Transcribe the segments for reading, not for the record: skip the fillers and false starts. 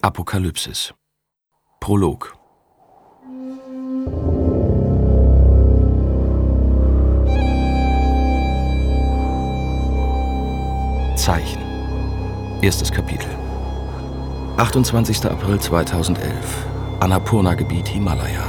Apokalypsis. Prolog. Zeichen. Erstes Kapitel. 28. April 2011. Annapurna-Gebiet, Himalaya.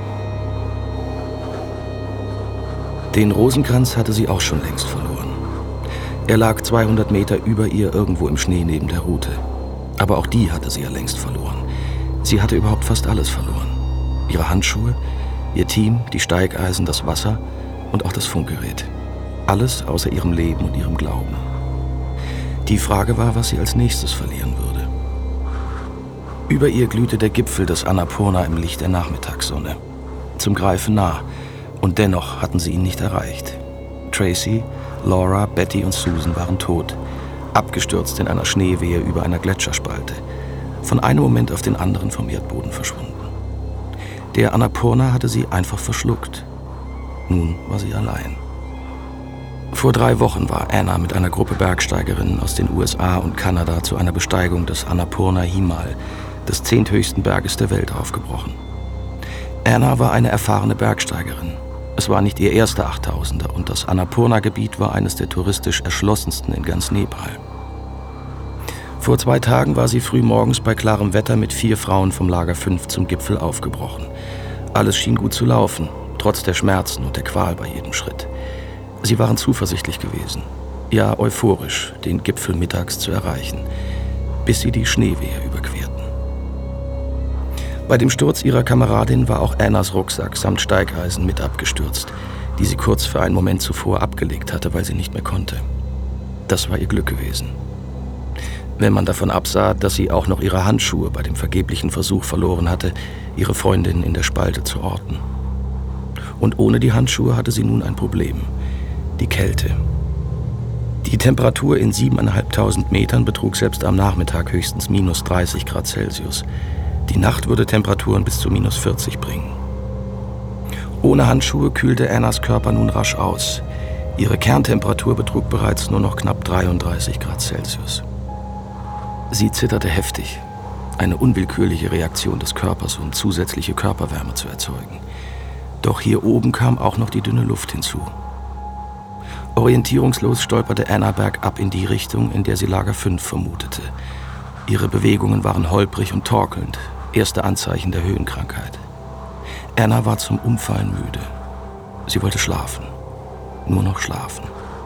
Den Rosenkranz hatte sie auch schon längst verloren. Er lag 200 Meter über ihr irgendwo im Schnee neben der Route. Aber auch die hatte sie ja längst verloren. Sie hatte überhaupt fast alles verloren. Ihre Handschuhe, ihr Team, die Steigeisen, das Wasser und auch das Funkgerät. Alles außer ihrem Leben und ihrem Glauben. Die Frage war, was sie als nächstes verlieren würde. Über ihr glühte der Gipfel des Annapurna im Licht der Nachmittagssonne. Zum Greifen nah. Und dennoch hatten sie ihn nicht erreicht. Tracy, Laura, Betty und Susan waren tot. Abgestürzt in einer Schneewehe über einer Gletscherspalte. Von einem Moment auf den anderen vom Erdboden verschwunden. Der Annapurna hatte sie einfach verschluckt. Nun war sie allein. Vor 3 Wochen war Anna mit einer Gruppe Bergsteigerinnen aus den USA und Kanada zu einer Besteigung des Annapurna Himal, des 10. höchsten Berges der Welt, aufgebrochen. Anna war eine erfahrene Bergsteigerin. Es war nicht ihr erster 8000er und das Annapurna-Gebiet war eines der touristisch erschlossensten in ganz Nepal. Vor 2 Tagen war sie früh morgens bei klarem Wetter mit 4 Frauen vom Lager 5 zum Gipfel aufgebrochen. Alles schien gut zu laufen, trotz der Schmerzen und der Qual bei jedem Schritt. Sie waren zuversichtlich gewesen, ja euphorisch, den Gipfel mittags zu erreichen, bis sie die Schneewehe überquerten. Bei dem Sturz ihrer Kameradin war auch Annas Rucksack samt Steigeisen mit abgestürzt, die sie kurz für einen Moment zuvor abgelegt hatte, weil sie nicht mehr konnte. Das war ihr Glück gewesen. Wenn man davon absah, dass sie auch noch ihre Handschuhe bei dem vergeblichen Versuch verloren hatte, ihre Freundin in der Spalte zu orten. Und ohne die Handschuhe hatte sie nun ein Problem: die Kälte. Die Temperatur in 7.500 Metern betrug selbst am Nachmittag höchstens minus 30 Grad Celsius. Die Nacht würde Temperaturen bis zu minus 40 bringen. Ohne Handschuhe kühlte Annas Körper nun rasch aus. Ihre Kerntemperatur betrug bereits nur noch knapp 33 Grad Celsius. Sie zitterte heftig, eine unwillkürliche Reaktion des Körpers, um zusätzliche Körperwärme zu erzeugen. Doch hier oben kam auch noch die dünne Luft hinzu. Orientierungslos stolperte Anna bergab in die Richtung, in der sie Lager 5 vermutete. Ihre Bewegungen waren holprig und torkelnd, erste Anzeichen der Höhenkrankheit. Anna war zum Umfallen müde. Sie wollte schlafen, nur noch schlafen.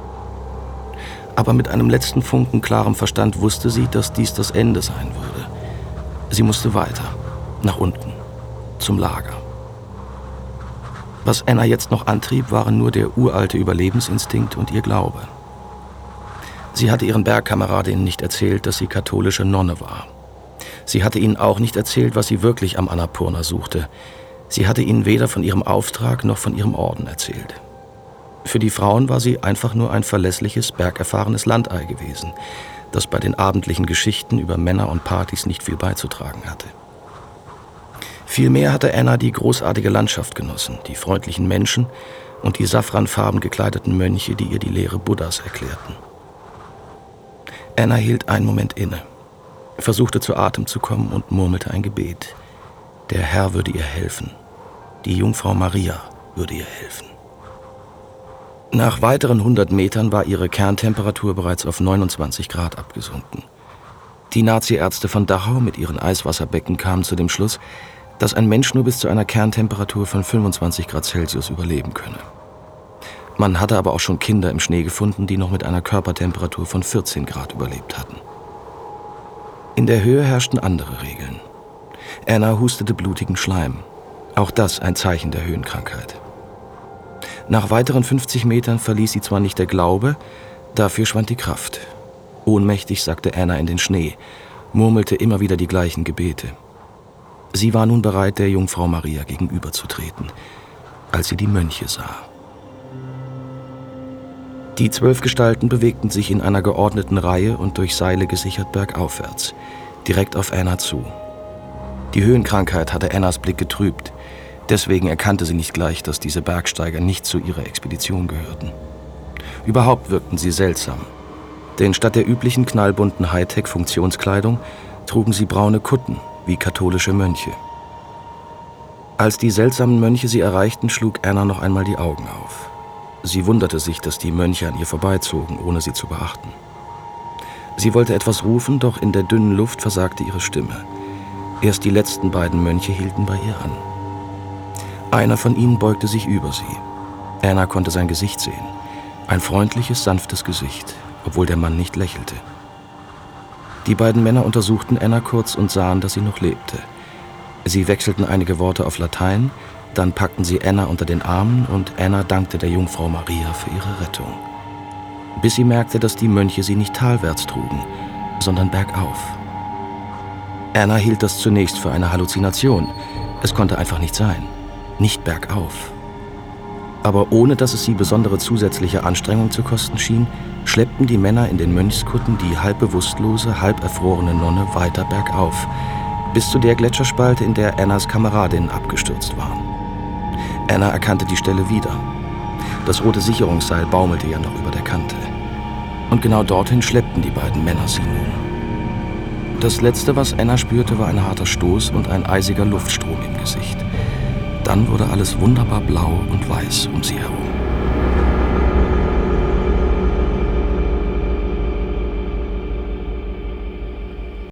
Aber mit einem letzten Funken klarem Verstand wusste sie, dass dies das Ende sein würde. Sie musste weiter, nach unten, zum Lager. Was Anna jetzt noch antrieb, waren nur der uralte Überlebensinstinkt und ihr Glaube. Sie hatte ihren Bergkameradinnen nicht erzählt, dass sie katholische Nonne war. Sie hatte ihnen auch nicht erzählt, was sie wirklich am Annapurna suchte. Sie hatte ihnen weder von ihrem Auftrag noch von ihrem Orden erzählt. Für die Frauen war sie einfach nur ein verlässliches, bergerfahrenes Landei gewesen, das bei den abendlichen Geschichten über Männer und Partys nicht viel beizutragen hatte. Vielmehr hatte Anna die großartige Landschaft genossen, die freundlichen Menschen und die safranfarben gekleideten Mönche, die ihr die Lehre Buddhas erklärten. Anna hielt einen Moment inne, versuchte zu Atem zu kommen und murmelte ein Gebet. Der Herr würde ihr helfen. Die Jungfrau Maria würde ihr helfen. Nach weiteren 100 Metern war ihre Kerntemperatur bereits auf 29 Grad abgesunken. Die Nazi-Ärzte von Dachau mit ihren Eiswasserbecken kamen zu dem Schluss, dass ein Mensch nur bis zu einer Kerntemperatur von 25 Grad Celsius überleben könne. Man hatte aber auch schon Kinder im Schnee gefunden, die noch mit einer Körpertemperatur von 14 Grad überlebt hatten. In der Höhe herrschten andere Regeln. Anna hustete blutigen Schleim. Auch das ein Zeichen der Höhenkrankheit. Nach weiteren 50 Metern verließ sie zwar nicht der Glaube, dafür schwand die Kraft. Ohnmächtig sackte Anna in den Schnee, murmelte immer wieder die gleichen Gebete. Sie war nun bereit, der Jungfrau Maria gegenüberzutreten, als sie die Mönche sah. Die 12 Gestalten bewegten sich in einer geordneten Reihe und durch Seile gesichert bergaufwärts, direkt auf Anna zu. Die Höhenkrankheit hatte Annas Blick getrübt, deswegen erkannte sie nicht gleich, dass diese Bergsteiger nicht zu ihrer Expedition gehörten. Überhaupt wirkten sie seltsam, denn statt der üblichen knallbunten Hightech-Funktionskleidung trugen sie braune Kutten wie katholische Mönche. Als die seltsamen Mönche sie erreichten, schlug Anna noch einmal die Augen auf. Sie wunderte sich, dass die Mönche an ihr vorbeizogen, ohne sie zu beachten. Sie wollte etwas rufen, doch in der dünnen Luft versagte ihre Stimme. Erst die letzten beiden Mönche hielten bei ihr an. Einer von ihnen beugte sich über sie. Anna konnte sein Gesicht sehen. Ein freundliches, sanftes Gesicht, obwohl der Mann nicht lächelte. Die beiden Männer untersuchten Anna kurz und sahen, dass sie noch lebte. Sie wechselten einige Worte auf Latein, dann packten sie Anna unter den Armen und Anna dankte der Jungfrau Maria für ihre Rettung. Bis sie merkte, dass die Mönche sie nicht talwärts trugen, sondern bergauf. Anna hielt das zunächst für eine Halluzination. Es konnte einfach nicht sein. Nicht bergauf. Aber ohne dass es sie besondere zusätzliche Anstrengung zu kosten schien, schleppten die Männer in den Mönchskutten die halb bewusstlose, halb erfrorene Nonne weiter bergauf, bis zu der Gletscherspalte, in der Annas Kameradinnen abgestürzt waren. Anna erkannte die Stelle wieder. Das rote Sicherungsseil baumelte ja noch über der Kante. Und genau dorthin schleppten die beiden Männer sie nun. Das Letzte, was Anna spürte, war ein harter Stoß und ein eisiger Luftstrom im Gesicht. Dann wurde alles wunderbar blau und weiß um sie herum.